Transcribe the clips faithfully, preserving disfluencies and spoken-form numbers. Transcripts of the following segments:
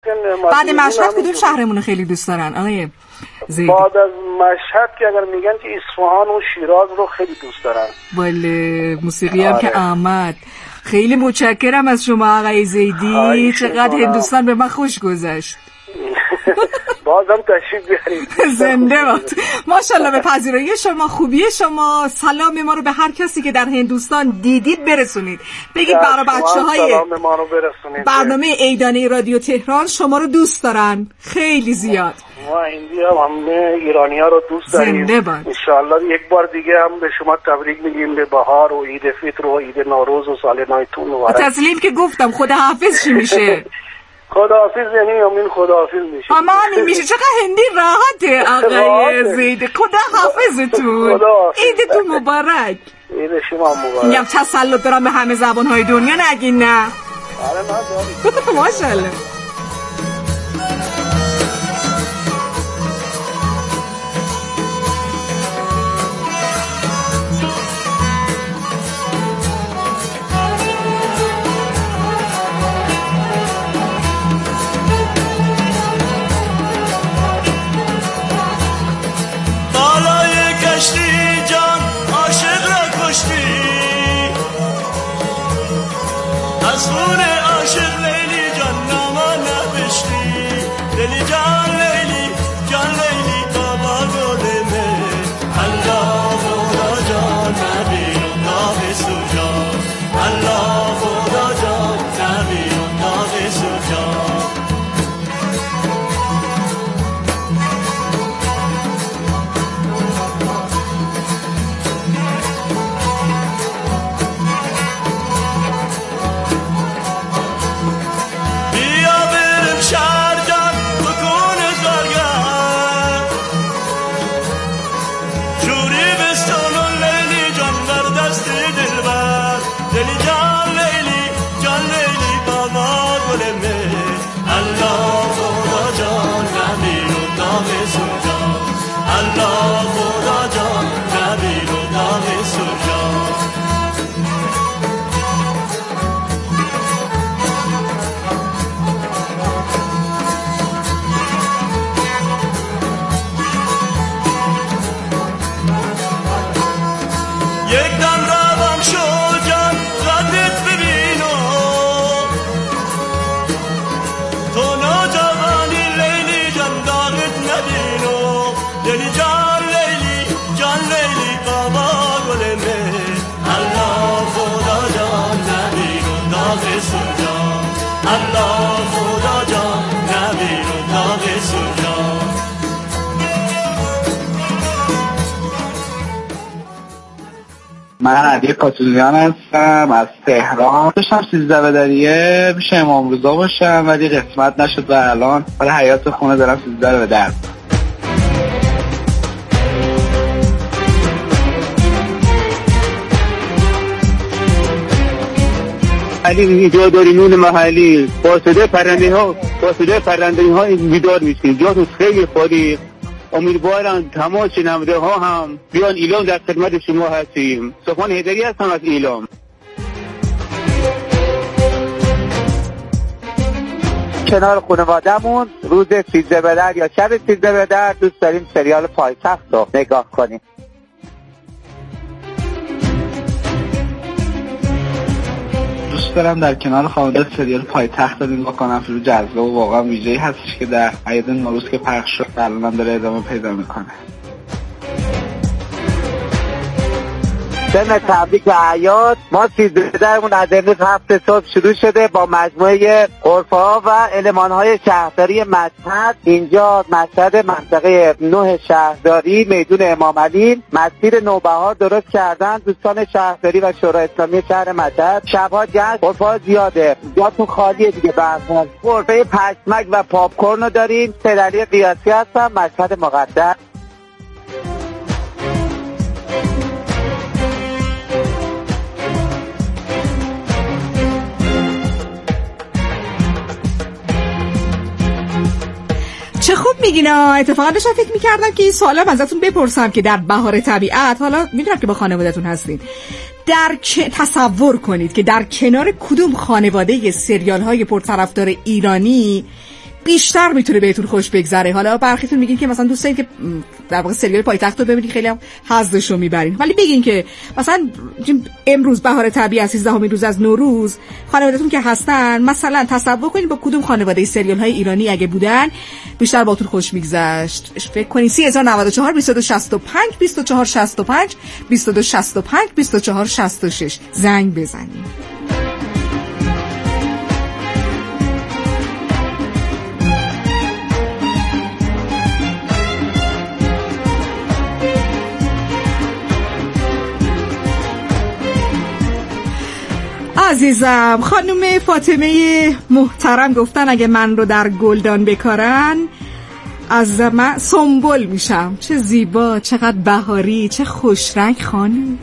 بعد مشهد کدوم شهرمون رو خیلی دوست دارن آقای زیدی؟ بعد از مشهد که اگر میگن که اصفهان و شیراز رو خیلی دوست دارن. بله موسیقی هم که آمد. خیلی متشکرم از شما آقای زیدی، چقدر هندوستان به من خوش گذشت. بازم تشریف بیارید. زنده باد. ماشاءالله به پذیرایی شما، خوبی شما. سلام ما رو به هر کسی که در هندوستان دیدید برسونید. بگید برای بچه‌های سلام ما رو برسونید. برنامه عیدانه رادیو تهران شما رو دوست دارن خیلی زیاد. ما ایندیا هم ایرانی‌ها رو دوست داریم. زنده باد. ان شاءالله یک بار دیگه هم به شما تبریک میگیم به بهار و عید فطر و عید نوروز و سال نوتون مبارک. تسلیم که گفتم خدا حافظ چی میشه؟ خداحافظ یعنی امین خداحافظ میشه. اما همین میشه. چقدر هندی راحته آقای زید. خدا حافظتون. عیدتون مبارک. عید شما مبارک. میگم تسلط دارم به همه زبان‌های دنیا، نگین نه. آره ما داریم. ماشاءالله. از خون عاشق لیلی جان نامه نبشتی، لیلی جان لیلی جان لیلی بابا گلمه، الله خدا جان نبینم نام سوجان، الله خدا جان نبینم نام سوجان. من علی کاتولیان هستم از تهران. داشتم سیزده بدریه پیش امام رضا باشم ولی قسمت نشد و الان برای حیات خونه دارم سیزده بدر. علی اینجا داری نون محلی با صدای پرنده ها با صدای پرنده ها بیدار میشین. جاتون خیلی خالی. امیدوارم تمام شنونده ها هم بیان ایلام در خدمت شما هستیم. سخن حیدری هستم از ایلام. کنار خانواده‌مون روز سیزده بدر یا شب سیزده بدر دوست داریم سریال پایتخت رو نگاه کنیم. دوست دارم در کنار خانواده سریال پایتخت رو نگاه کنم. فیلم جذاب و واقعا ویژه‌ای هستش که در عید نوروز که پخش شد الان داره ادامه پیدا میکنه. ضمن تبریک به عیاد ما سیزده درمون از امروز هفت صبح شروع شده با مجموعه غرفه‌ها و المان‌های شهرداری مشهد. اینجا مشهد منطقه نه شهرداری میدون امام علی مسیر نوبهار درست کردن دوستان شهرداری و شورای اسلامی شهر مشهد. شب‌ها جشن، غرفه‌ها زیاده، جاتون خالیه دیگه. برنامه غرفه پشمک و پاپکورن رو داریم. سرعلی قیاسی هستم مشهد مقدس. چه خوب میگین. اتفاقا داشتم فکر میکردم که این سوالم ازتون بپرسم که در بهار طبیعت، حالا میدونم که با خانواده‌تون هستین، در که تصور کنید که در کنار کدوم خانواده سریال های پرطرفدار ایرانی بیشتر میتونه بهتون خوش بگذره. حالا برخیتون میگین که مثلا دوست دارید که در واقع سریال پایتخت رو ببینید، خیلی هم حظشو میبرین، ولی بگین که مثلا امروز بهار طبیعت سیزدهمین روز از نوروز خانواده‌تون که هستن، مثلا تصور کنید با کدوم خانواده سریال های ایرانی اگه بودن بیشتر باهاتون خوش میگذشت. فکر کنید سه هزار و نود و چهار بیست و دو شصت و پنج بیست و چهار شصت و پنج بیست و دو شصت و پنج بیست و چهار شصت و شش زنگ بزنید. عزیزم، خانم فاطمه محترم گفتن اگه من رو در گلدان بکارن از من سنبل میشم. چه زیبا، چقدر بهاری، چه خوشرنگ خانم.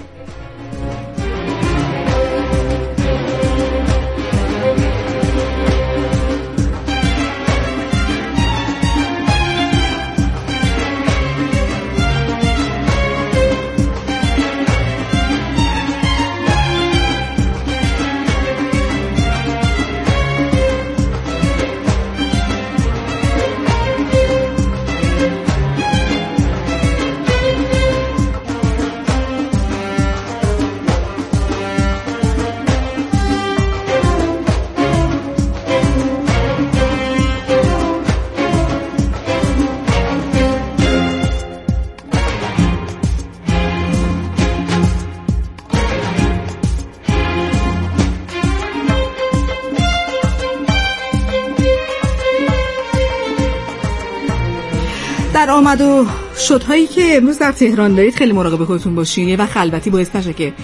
در آمد و شدهایی که امروز در تهران دارید خیلی مراقب خودتون باشین. یه وقت خلوتی باعث نشه که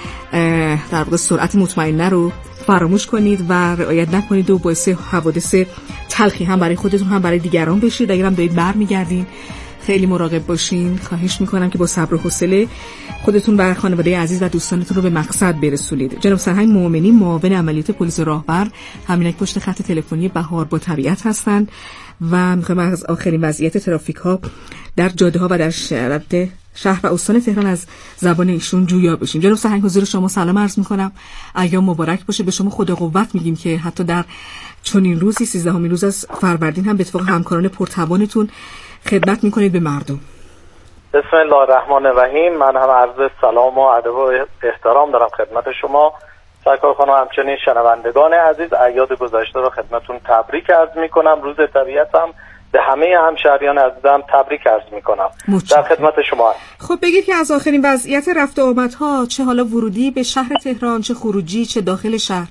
در واقع سرعت مطمئنه رو فراموش کنید و رعایت نکنید و باعث حوادث تلخی هم برای خودتون هم برای دیگران بشید. اگر هم دارید برمیگردین خیلی مراقب باشین. خواهش میکنم که با صبر و حوصله خودتون و خانواده عزیز و دوستانتون رو به مقصد برسونید. جناب سرهنگ مومنی، معاون عملیات پلیس راهور، همینک پشت خط تلفنی بهار با طبیعت هستند و میخوایم از آخرین وضعیت ترافیک ها در جاده ها و در شهر و استان تهران از زبان ایشون جویا بشیم. جناب سرهنگ، حضور شما سلام عرض میکنم. ایام مبارک باشه. به شما خدا قوت میگیم که حتی در چنین روزی سیزدهمین روز از فروردین هم به اتفاق همکاران پرتوانتون خدمت میکنید به مردم. بسم الله الرحمن الرحیم. من هم عرض سلام و ادب و احترام دارم خدمت شما سرکار خانم، همچنین شنوندگان عزیز. اعیاد گذشته رو خدمتون تبریک عرض میکنم. روز طبیعتم به همه همشهریان عزیزم تبریک عرض میکنم. در خدمت شما هستم. خب بگید که از آخرین وضعیت رفت و آمدها، چه حالا ورودی به شهر تهران، چه خروجی، چه داخل شهر؟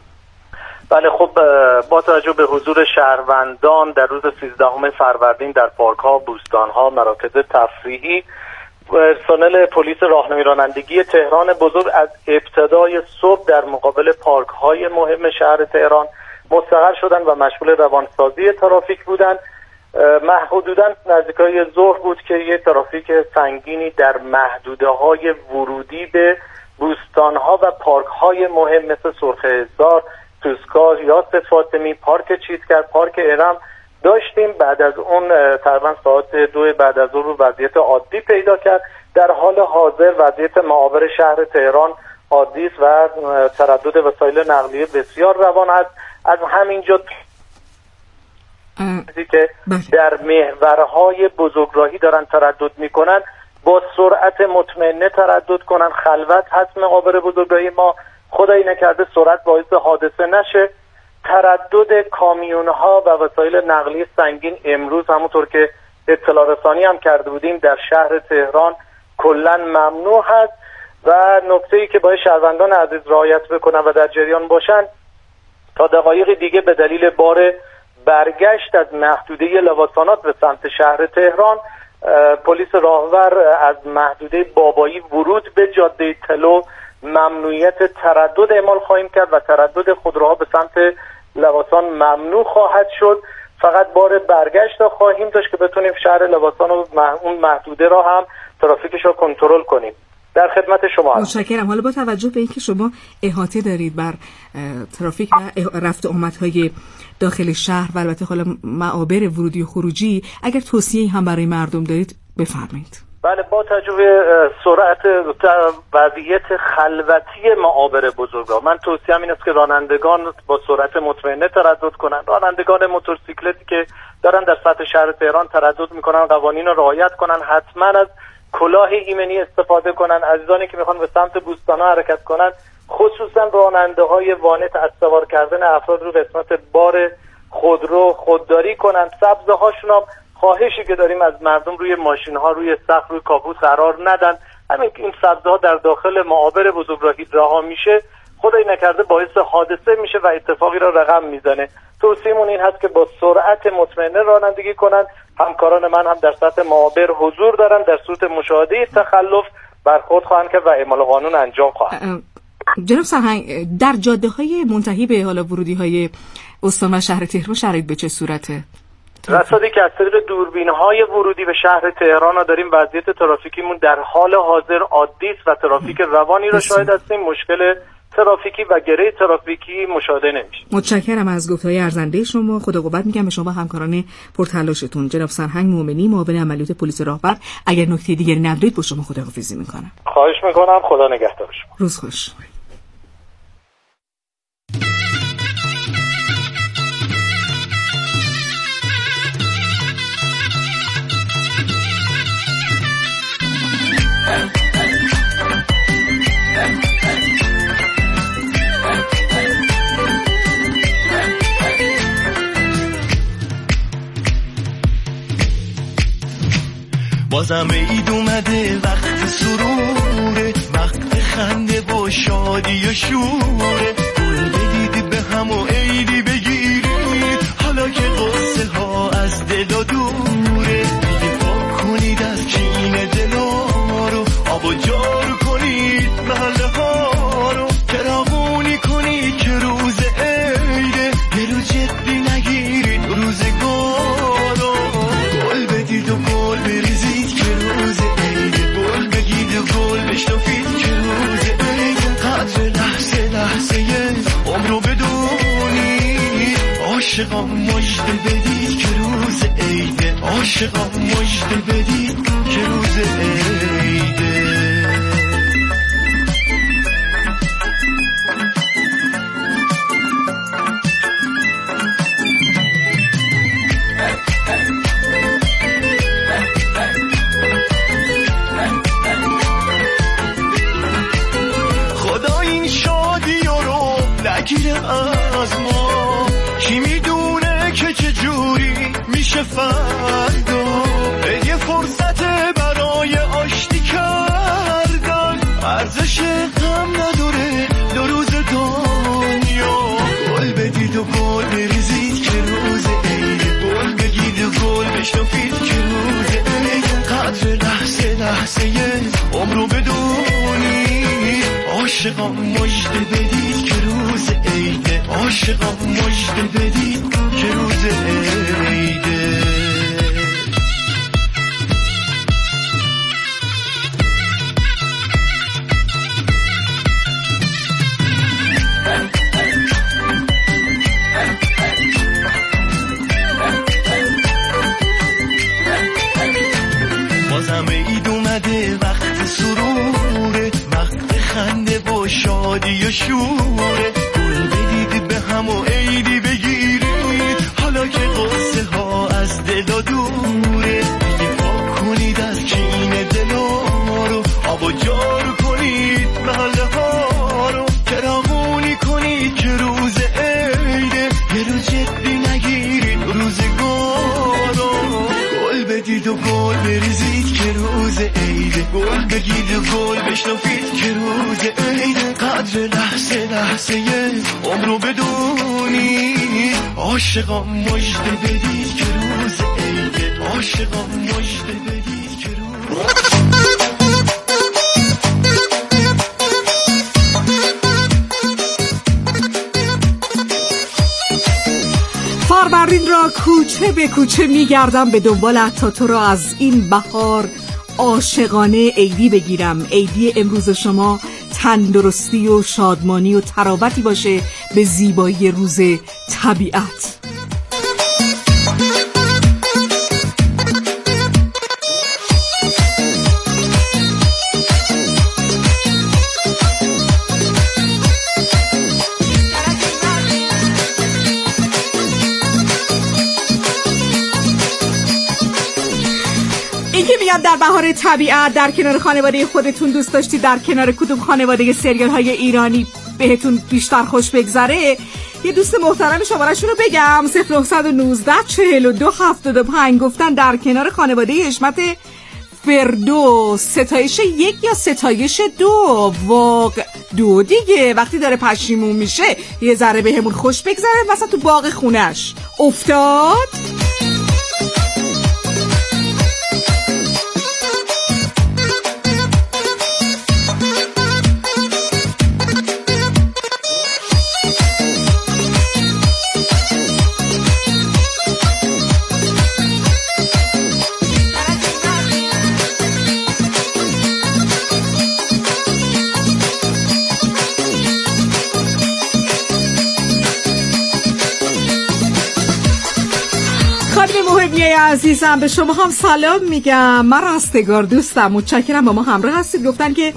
بله، خب با توجه به حضور شهروندان در روز سیزدهم فروردین در پارک ها، بوستان ها، مراکز تفریحی، پرسنل پلیس راهنمایی رانندگی تهران بزرگ از ابتدای صبح در مقابل پارک های مهم شهر تهران مستقر شدن و مشغول روانسازی ترافیک بودن. حدوداً نزدیکای ظهر بود که یه ترافیک سنگینی در محدوده های ورودی به بوستان ها و پارک های مهم مثل سرخه‌زار، توسکا، یاسر فاطمی، پارک چیتگر، پارک ارم داشتیم. بعد از اون تقریبا ساعت دو بعد از ظهر وضعیت عادی پیدا کرد. در حال حاضر وضعیت معابر شهر تهران عادی است و تردد وسایل نقلیه بسیار روان است. از همینجا که در محورهای بزرگراهی دارن تردد میکنن با سرعت مطمئنه تردد کنن. خلوت هست معابر بزرگراهی ما، خدایی نکرده سرعت باعث حادثه نشه. تردد کامیون ها و وسایل نقلیه سنگین امروز همونطور که اطلاع رسانی هم کرده بودیم در شهر تهران کلا ممنوع هست. و نکته‌ای که باید شهروندان عزیز رعایت بکنن و در جریان باشن، تا دقایق دیگه به دلیل بار برگشت از محدوده لواسانات به سمت شهر تهران، پلیس راهور از محدوده بابایی ورود به جاده طلو ممنوعیت تردد اعمال خواهیم کرد و تردد خودروها به سمت لواسان ممنوع خواهد شد. فقط بار برگشت را خواهیم داشت که بتونیم شهر لواسان و اون محدوده را هم ترافیکش را کنترل کنیم. در خدمت شما هستم. متشکرم. حالا با توجه به اینکه شما احاطه دارید بر ترافیک و رفت و آمدهای داخل شهر و البته حالا معابر ورودی و خروجی، اگر توصیه‌ای هم برای مردم دارید بفرمایید. بله، با تجربه سرعت وضعیت خلوتی معابر بزرگراه، من توصیه‌ام این است که رانندگان با سرعت مطمئنه تردد کنند. رانندگان موتورسیکلتی که دارن در سطح شهر تهران تردد میکنن قوانین رو رعایت کنن، حتما از کلاه ایمنی استفاده کنن. عزیزانی که میخوان به سمت بوستانا حرکت کنن، خصوصا راننده‌های وانت از سوار کردن افراد رو قسمت بار خودرو خودداری کنن. سبزه هاشون هم خواهشی که داریم از مردم روی ماشین ها، روی سقف، روی کاپوت قرار ندن. همین این سبزه ها در داخل معابر بزرگراهی رها میشه، خدای نکرده باعث حادثه میشه و اتفاقی را رقم میزنه. توصیه‌مون این هست که با سرعت مطمئنه رانندگی کنن. همکاران من هم در سطح معابر حضور دارن، در صورت مشاهده تخلف برخورد خواهند کرد و اعمال قانون انجام خواهند. جناب سرهنگ، در جاده های منتهی به حالا ورودی های استان و شهر تهران شرایط به چه صورته؟ رصدی که از طریق دوربین های ورودی به شهر تهران ها داریم، وضعیت ترافیکیمون در حال حاضر عادی است و ترافیک روانی را شاهد هستیم. مشکل ترافیکی و گره ترافیکی مشاهده نمیشه. متشکرم از گفتهای ارزنده شما. خدا قوت میگم به شما همکاران پرتلاشتون. جناب سرهنگ مومنی، معاون عملیات پلیس راهبر، اگر نکته دیگری ندارید با شما خداحافظی میکنم. خواهش میکنم. خدا نگهدار شما. روز خوش. بازم عید اومده، وقت سروره، وقت خنده با شادی و شوره. گل بدید به هم و عیدی بگیرید، حالا که قصه ها از دل و دوره. دفاع کنید از کین دلا رو، آب و جار کنید محله ها رو. چراغونی کنید که روز عیده، دلو جدی نگیرید روزگارو. گل بدید و گل بریزید بشنفید که روز عید، قدر لحظه لحظه عمر رو بدونید. عاشقان مژده بدید که روز عیده، عاشقان مژده بدید که روز عیده. نگیره از ما، کی میدونه که چه جوری میشه فردا. یه فرصت برای آشتی کردن، ارزش غم نداره دو روز دنیا. گل بدید و گل بریزید که روز عیده، گل بگید و گل بشنفید که روز عیده. قدر لحظه لحظه عمر رو بدونید. عاشقان مژده بدید که روز عیده، عاشقان مژده بدید که روز عیده. بازم عید اومده، وقت سروره، وقت خنده با شادی و شوره. گل بدید به هم و عیدی بگیرید، حالا که قصه ها از دل و دوره. دفاع کنید از کین دلا رو، آب و جار کنید محله ها رو. چراغونی کنید که روز عیده، یه رو جدی نگیرید روزگارو. گل بدید و گل بریزید که روز عیده، گل بگید و گل بشنفید که روز عیده. قدر لحظه لحظه عمر رو بدونید. عاشقان مژده بدید که روز عیده، عاشقان مژده بدید که روز. فروردین را کوچه به کوچه میگردم به دنبالت تا تو را از این بهار عاشقانه عیدی بگیرم. عیدی امروز شما تندرستی و شادمانی و تراوتی باشه به زیبایی روز طبیعت. این که میگم در بهار طبیعت در کنار خانواده خودتون دوست داشتی در کنار کدوم خانواده سریال های ایرانی بهتون بیشتر خوش بگذره، یه دوست محترم شماره‌شون رو بگم صفر نه یک نه چهل و دو هفتاد و پنج گفتن در کنار خانواده حشمت فردوس. ستایش یک یا ستایش دو؟ واقع دو دیگه، وقتی داره پشیمون میشه یه ذره بهمون خوش بگذره مثلا تو باغ خونش افتاد. عزیزم به شما هم سلام میگم. من رستگار دوستم، متشکرم با ما همراه هستید. گفتن که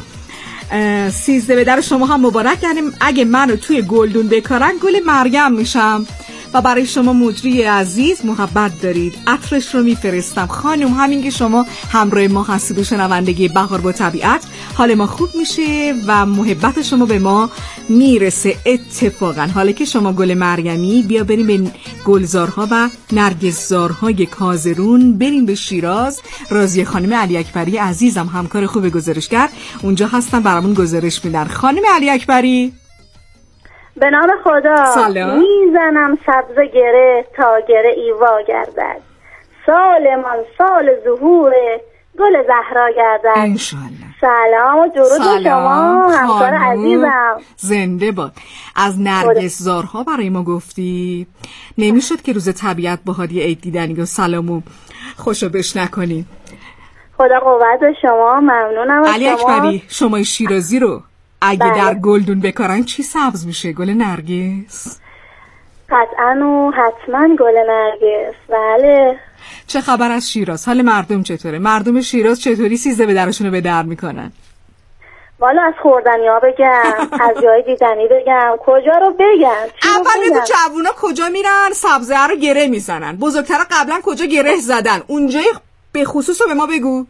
سیزده به در شما هم مبارک، یعنی اگه منو توی گلدون بکارن گل مریم میشم و برای شما مجری عزیز محبت دارید. عطرش رو میفرستم خانم. همین که شما همراه ما هستید و شنوندگی بهار با طبیعت حال ما خوب میشه و محبت شما به ما میرسه. اتفاقا حالا که شما گل مریمی، بیا بریم به گلزارها و نرگسزارهای کازرون، بریم به شیراز. راضیه خانم علی اکبری عزیزم همکار خوب گزارشگر اونجا هستن، برامون گزارش میدن. خانم علی اکبری به نام خدا. سلام. میزنم سبز گره تا گره ایوا گردد، سالمان سال ظهور گل زهرا گردد. انشالله. سلام و درود شما همکار عزیزم. زنده باد. از نرگسزارها برای ما گفتی، نمیشد که روز طبیعت با هادی عید دیدنی و سلامو خوشو بش نکنی. خدا قوت به شما. ممنونم از علی شما. اکبری شما شیرازی رو اگه بله. در گلدون بکارن چی سبز میشه؟ گل نرگس؟ قطعا و حتما گل نرگس. بله. چه خبر از شیراز؟ حال مردم چطوره؟ مردم شیراز چطوری سیزده به درشون رو به در میکنن؟ والا از خوردنی ها بگم از جای دیدنی بگم کجا رو بگم؟ اول بگو جوونا کجا میرن سبزه رو گره میزنن؟ بزرگتر قبلا کجا گره زدن؟ اونجای به خصوص رو به ما بگو.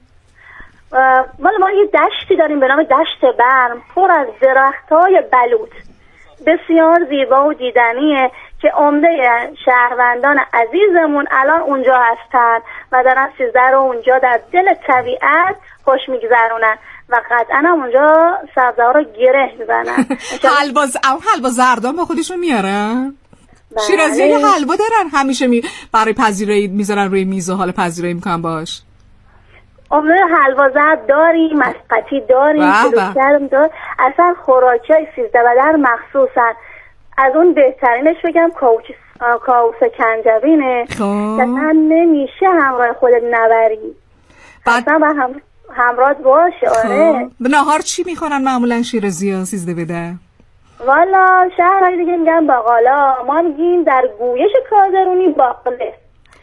والا ما یه دشتی داریم به نام دشت برم، پر از درخت‌های بلوط، بسیار زیبا و دیدنیه که عمده شهروندان عزیزمون الان اونجا هستن و دارن سیزده رو اونجا در دل طبیعت خوش میگذرونن و قطعا هم اونجا سبزه ها رو گره میزنن. حلوا حلوا زردان با خودشون میارن؟ شیرازی ها یه حلوا دارن همیشه می... برای پذیرایی میذارن روی میز و حال پذیرایی میکنن باش. عمده حلوا زرد داریم، مسقطی داریم، کلوچرم دار. اصلا خوراکی های سیزده و در مخصوصا از اون بهترینش بگم کاوچ کاوس کنجبینه. اصلا نمیشه همراه خودت نبری، اصلا با هم همراه باشه. آره. به نهار چی میخورن معمولا شیرازی ها سیزده بده؟ والا شهرهای دیگه میگن باقالا، ما میگیم در گویش کازرونی باقله.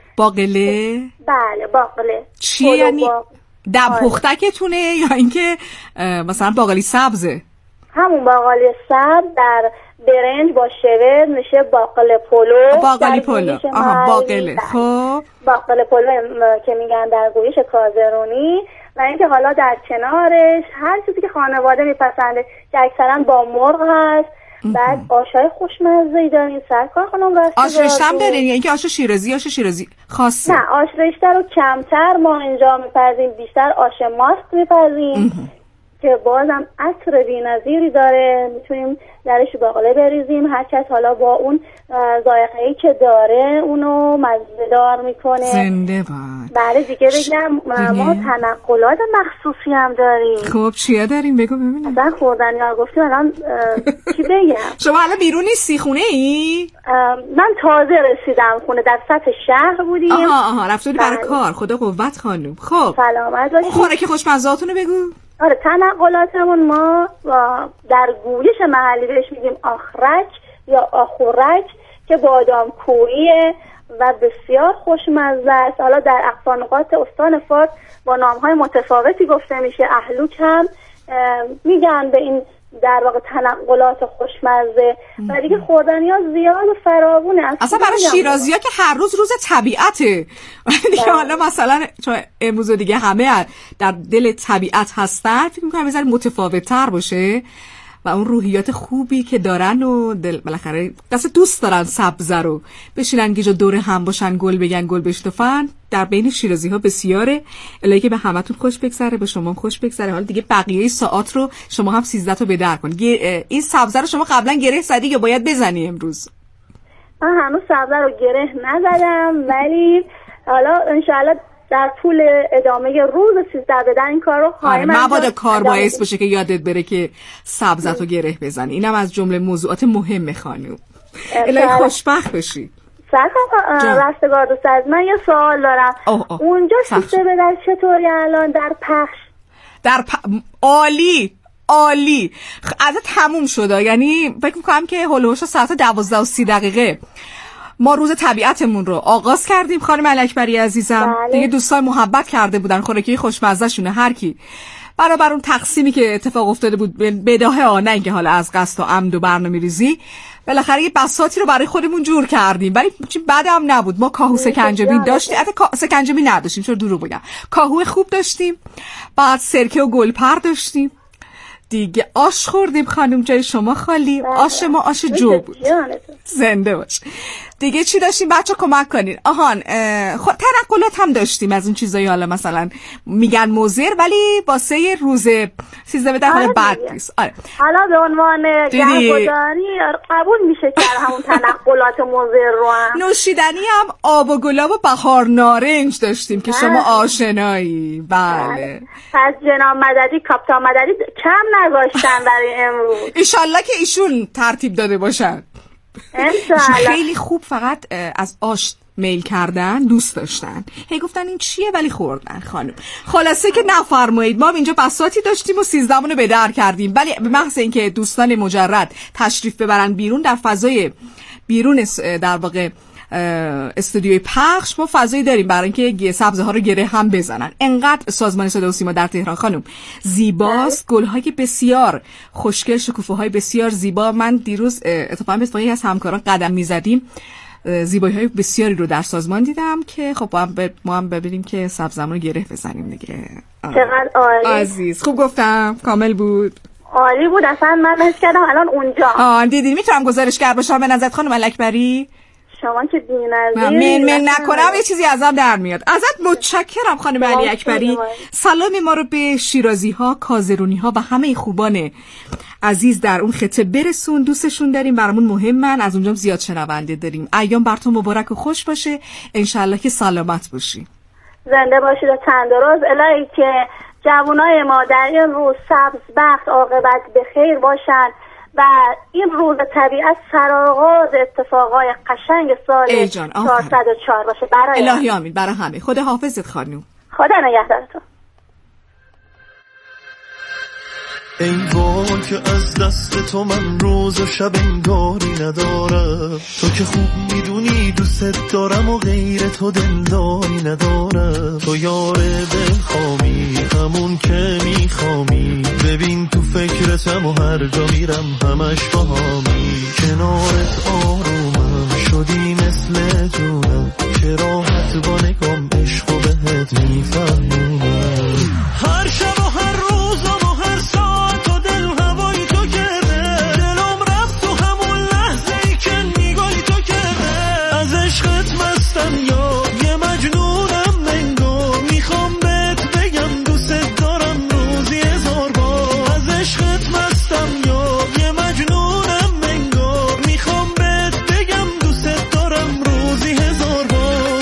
باقله؟ بله باقله. چیه یعنی؟ دم پختکتونه یا اینکه مثلا باقالی سبزه؟ همون باقالی سبز در برنج با شور میشه باقله پلو. باقالی پلو. آها باقله. خب باقله پلو که میگن در گویش کازرونی و اینکه حالا در کنارش هر چیزی که خانواده میپسنده که اکثرا با مرغ هست. بعد آشای خوشمزه‌ای دارین سرکار خانم راستی. آش رشته هم دارین یعنی که آش شیرازی آش شیرازی خاصه؟ نه آش رشته رو کمتر ما اینجا میپزیم، بیشتر آش ماست میپزیم که بازم عطر بی‌نظیری داره، میتونیم درش باقله بریزیم، هر کس حالا با اون ذائقه‌ای که داره اونو مزه‌دار میکنه. زنده باد. بله دیگه بگم ما تنقلات مخصوصی هم داریم. خب چیه داریم بگو ببینم. مثلا خوردنی ها گفتیم الان چی بگم؟ شما الان بیرون نیستی خونه ای؟ من تازه رسیدم خونه، در سطح شهر بودیم. آها آها رفتی برای کار. خدا قوت خانم. خب سلامت باشید. خوراک خوشمزه‌هاتونو بگو. آره تنقلاتمون ما در گویش محلی بهش میگیم آخرک یا آخورک که بادام کوییه و بسیار خوشمزه است. حالا در اقصانقاط استان فارس با نامهای متفاوتی گفته میشه. اهلوک هم میگن به این در واقع تنقلات خوشمزه و دیگه خوردنی ها زیاد و فراوونه. اصلا برای شیرازی ها که هر روز روز طبیعته دیگه. حالا مثلا چون امروز دیگه همه در دل طبیعت هستن، فکر میکنم بذاری متفاوت تر باشه و اون روحیات خوبی که دارن و دل بالاخره دست دوست دارن سبزه رو بشینن گیجا دور هم باشن، گل بگن گل بشتفن. در بین شیرازی ها بسیاره. الهی که به همتون خوش بگذره، به شما خوش بگذره. حالا دیگه بقیه ساعات رو شما هم سیزده تا بدر کن. این سبزه رو شما قبلا گره زدی یا باید بزنی امروز؟ من هنوز سبزه رو گره نزدم، ولی حالا انشاءالله در طول ادامه روز سیزده بدن این کار رو خواهیم انجام. مبادا کار باعث بشه که یادت بره که سبزت رو گره بزنی. اینم از جمله موضوعات مهم خانم. الهی خوشبخت بشی. سرخم رستگار دوست از من یه سوال دارم. اوه اوه. اونجا سیزده بدن چطوری الان در پخش؟ در پ... عالی عالی ازت تموم شده. یعنی فکر میکنم که هلوش ساعت دوازده و سی دقیقه ما روز طبیعتمون رو آغاز کردیم. خانم الکبری عزیزم، بله. دیگه دوستان محبت کرده بودن، خوراکی خوشمزه شونه هر کی برابر اون تقسیمی که اتفاق افتاده بود بداهه ها، نه اینکه حالا از قصد و عمد و برنامه‌ریزی، بالاخره یه بساطی رو برای خودمون جور کردیم. ولی چی بدم نبود. ما کاهو سکنجبین داشتیم، البته سکنجبین نداشتیم، چرا دروغ بگم، کاهو خوب داشتیم، بعد سرکه و گلپر داشتیم دیگه. آش خوردیم خانم، جای شما خالی. آش ما آش جو بود. زنده باش. دیگه چی داشتیم بچه کمک کنین؟ آهان خود تنقلات هم داشتیم از اون چیزایی حالا مثلا میگن مضر ولی واسه روز سیزده بدن حالا بد نیست. آره حالا به عنوان گهگداری قبول میشه که همون تنقلات مضر رو هم. نوشیدنی هم آب و گلاب و بهار نارنج داشتیم که شما آشنایی. بله. پس جناب مددی، کاپیتان مددی کم نگاشتن برای امروز. ایشالله که ایشون ترتیب داده باشن. خیلی خوب فقط از آش میل کردن، دوست داشتن، هی گفتن این چیه ولی خوردن خانم. خلاصه که نفرمایید، ما اینجا بساطی داشتیم و سیزدهمونو به در کردیم، ولی به محض اینکه دوستان مجرد تشریف ببرن بیرون در فضای بیرون در واقع استودیوی پخش، ما فضایی داریم برای اینکه سبزه ها رو گره هم بزنن. انقدر سازمان صدا و سیما در تهران خانم زیباست، گل‌های بسیار خوشگل، شکوفه‌های بسیار زیبا. من دیروز اتفاقا با یکی از همکاران قدم می‌زدیم، زیبایی‌های بسیاری رو در سازمان دیدم که خب ما هم, ب... ما هم ببینیم که سبزمون رو گره بزنیم دیگه. چقدر عالی عزیز. خوب گفتم؟ کامل بود؟ عالی بود. اصلا من حس کردم الان اونجا. آه دیدی. میتونم گزارشگر باشم به نظرت خانم الکبری؟ شما که بی‌نظیر من من نکنم یه چیزی ازم در میاد. ازت متشکرم خانم علی اکبری. سلام ما رو به شیرازی ها، کازرونی ها و همه خوبان عزیز در اون خطه برسون. دوستشون داریم، برامون مهمن، از اونجا زیاد شنونده داریم. ایام براتون مبارک و خوش باشه، انشالله که سلامت باشی. زنده باشید و تندرست. الهی که جوانای ما در این روز سبز بخت عاقبت به خیر باشن و این روز طبیعت سرآغاز اتفاقای قشنگ سال چهارصد و چهار باشه برای الهی آمین. برای همه. خدا حافظت خانم. خدا نگهدارتون. ای وای که از دست تو من روز و شب انگاری ندارم، تو که خوب میدونی دوست دارم و غیر تو دلداری ندارم. تو یار دلخوامی، همون که میخوامی، ببین تو فکرتم و هر جا میرم همش باهامی. کنارت آرومم شدی مثل جونم، که راحت با نگام عشق و بهت میفهمونم. هر شب و هر روزم و هر ساعت و دل هوای تو کرده، دلم رفت تو همون لحظه ای که نگاهی تو کرده. از عشقت مستم یا یه مجنونم منگو، میخوام بهت بگم دوست دارم روزی هزار بار. از عشقت مستم یا یه مجنونم منگو، میخوام بهت بگم دوست دارم روزی هزار بار.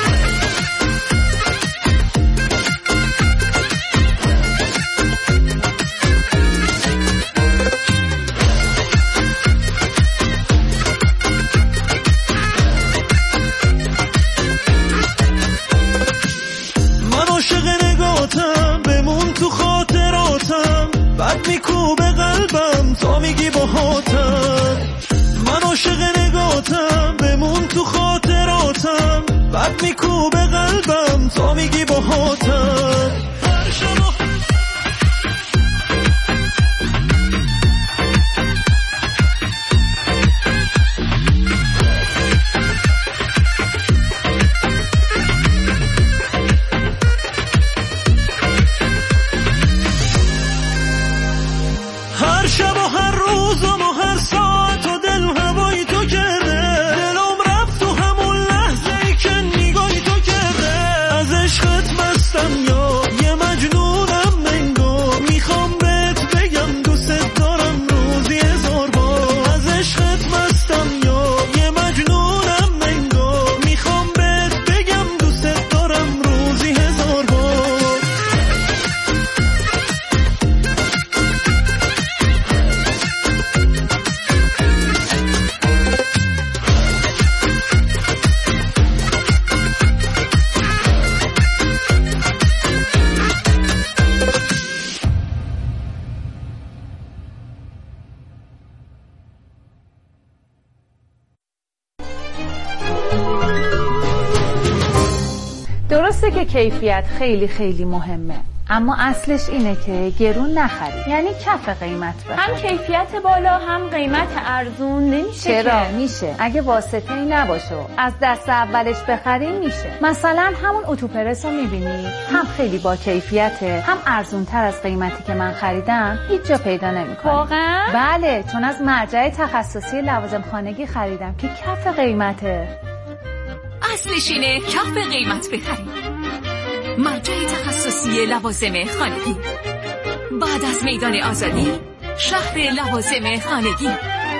بمون تو خاطراتم، بعد میکوبه قلبم تا میگی باهاتم. من عاشق نگاتم، بمون تو خاطراتم، بعد میکوبه قلبم تا میگی باهاتم. درسته که کیفیت خیلی خیلی مهمه، اما اصلش اینه که گرون نخرید، یعنی کف قیمت بخرید. هم کیفیت بالا هم قیمت ارزون نمیشه. چرا که؟ میشه، اگه واسطه ای نباشه از دست اولش بخریم میشه. مثلا همون اتوپرس رو میبینی، هم خیلی با کیفیته، هم ارزون تر از قیمتی که من خریدم هیچ جا پیدا نمیکنی. واقعا؟ بله، چون از مرجع تخصصی لوازم خانگی خریدم که کف قیمته. اصلش اینه کف قیمت بخرید. مرجع تخصصی لوازم خانگی، بعد از میدان آزادی، شهر لوازم خانگی.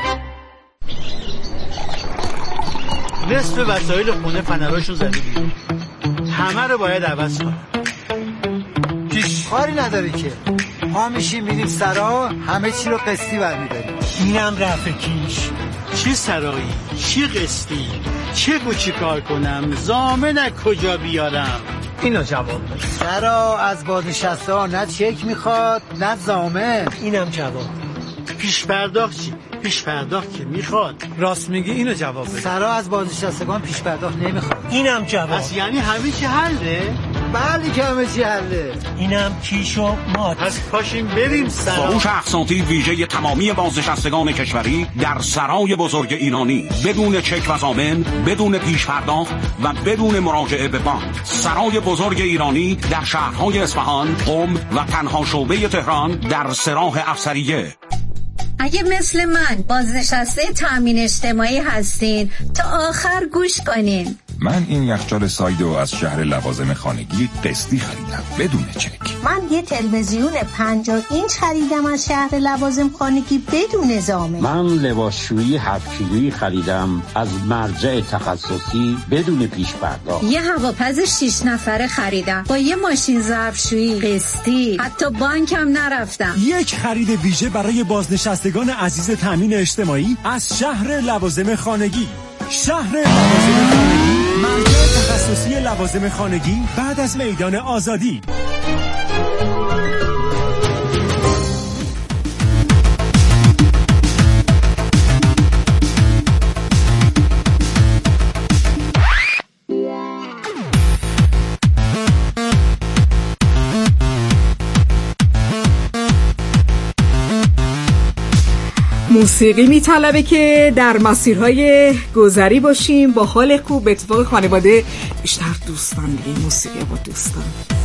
نصف وسایل خونه فنراشون زده بیرون، همه رو باید عوض کنم. پیش کاری نداره که ما میشیم میریم سرا، همه چی رو قسطی برمیداریم. اینم رفع کیش. چه سرایی، چه قسطی، چه چی کار کنم، ضامن کجا بیارم؟ اینو جواب بده. سرا از بازنشسته ها نه چک میخواد نه ضامن. اینم جواب. پیش پرداخت چی؟ پیش پرداخت که میخواد. راست میگی، اینو جواب بده. سرا از بازنشستگان پیش پرداخت نمیخواد. اینم جواب. پس یعنی همه چی حله؟ بله که همه چی حله. اینم کیش و مات. پس پاشیم بریم سرا. فروش اقساطی ویژه تمامی بازنشستگان کشوری در سرای بزرگ ایرانی، بدون چک و ضامن، بدون پیش پرداخت و بدون مراجعه به بانک. سرای بزرگ ایرانی در شهرهای اصفهان، قم و تنها شعبه تهران در سراح افسریه. اگه مثل من بازنشسته تامین اجتماعی هستین تا آخر گوش کنین. من این یخچال سایدو از شهر لوازم خانگی قسطی خریدم بدون چک. من یه تلویزیون پنجاه اینچ خریدم از شهر لوازم خانگی بدون ضامن. من لباسشویی هفت کیلویی خریدم از مرجع تخصصی بدون پیش پرداخت. یه هواپز شش نفره خریدم با یه ماشین ظرفشویی قسطی، حتی بانکم نرفتم. یک خرید ویژه برای بازنشستگان عزیز تامین اجتماعی از شهر لوازم خانگی. شهر لوازم خانگی، مرجع تخصصی لوازم خانگی بعد از میدان آزادی. موسیقی میطلبه که در مسیرهای گذری باشیم با حال خوب، به اتفاق خانواده بیشتر دوستان دیگه، موسیقی با دوستان.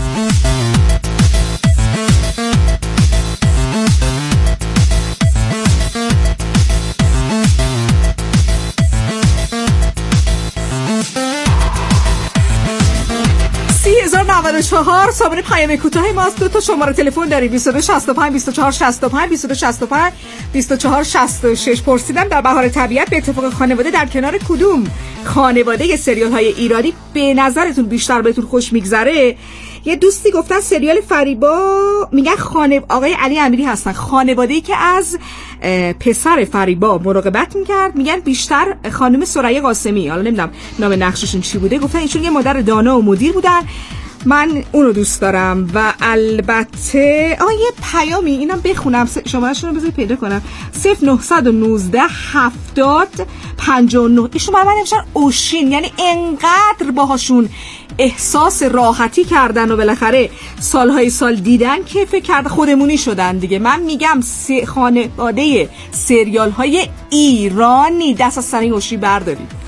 سی هزار و نود و چهار سامانه پیام کوتاه ماست. دو تا شماره تلفن داریم، بیست و دو شصت و پنج بیست و چهار شصت و پنج بیست و دو شصت و پنج بیست و چهار شصت و شش. پرسیدم در بهار طبیعت به اتفاق خانواده در کنار کدوم خانواده سریال های ایرانی به نظرتون بیشتر بهتون خوش میگذره؟ یه دوستی گفتن سریال فریبا، میگن خانه آقای علی امیری هستن، خانواده‌ای که از پسر فریبا مراقبت میکرد، میگن بیشتر خانم سریا قاسمی، حالا نمیدونم نام نقششون چی بوده، گفتن ایشون یه مادر دانا و مدیر بودن. من اونو دوست دارم. و البته آه یه پیامی اینم بخونم، شماره‌شون رو بذارید پیدا کنم، صفر نه یک نه هفتاد پنجاه و نه. ایشون من نمیشن اوشین، یعنی انقدر باهاشون احساس راحتی کردن و بالاخره سالهای سال دیدن که فکر کرده خودمونی شدن دیگه. من میگم خانواده سریال های ایرانی دست از سر اوشی بردارید.